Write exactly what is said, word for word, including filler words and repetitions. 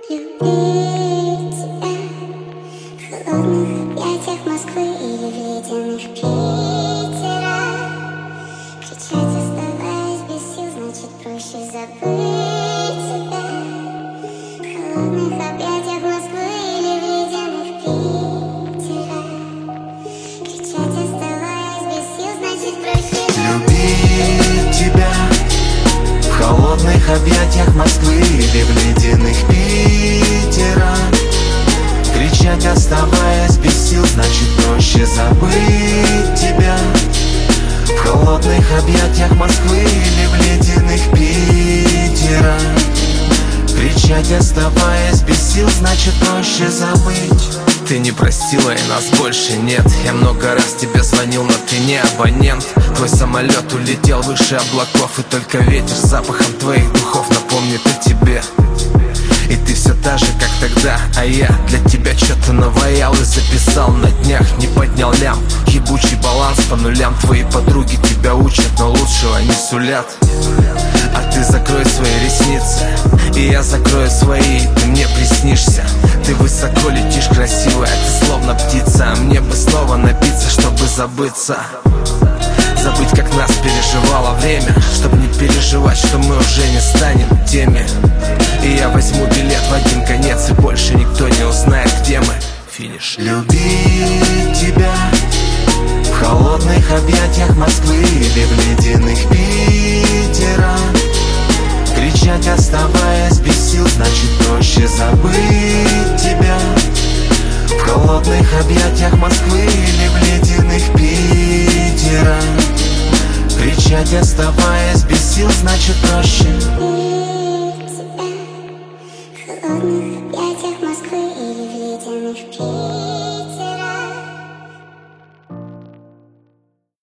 Любить тебя в холодных объятиях Москвы или в ледяных Питера. Кричать, оставаясь без сил, значит проще забыть тебя. В холодных объятиях Москвы или в ледяных Питера. Кричать, оставаясь без сил, значит проще забыть. Любить тебя в холодных объятиях Москвы или в ледяных Питера. Кричать, оставаясь без сил, значит проще забыть тебя. В холодных объятиях Москвы или в ледяных Питера. Кричать, оставаясь без сил, значит проще забыть. Ты не простила и нас больше нет. Я много раз тебе звонил, но ты не абонент. Твой самолет улетел выше облаков, и только ветер с запахом твоих духов напомнит о тебе. И ты все та же, как тогда, а я для тебя что-то наваял и записал на днях. Не поднял лям, ебучий баланс по нулям. Твои подруги тебя учат, но лучшего не сулят. А ты закрой свои ресницы, и я закрою свои, ты мне приснишься. Ты высоко летишь, красивая, ты словно птица. А мне бы снова напиться, чтобы забыться. Забыть, как нас переживало время, чтобы не переживать, что мы уже не станем теми. И я возьму билет в один конец, и больше никто не узнает, где мы. Финиш. Любить тебя в холодных объятиях Москвы или в ледяных Питера. Кричать, оставаясь без сил, значит проще забыть тебя. В холодных объятиях Москвы или в ледяных Питера. Кричать, оставаясь без сил, значит проще. Любить тебя в холодных объятиях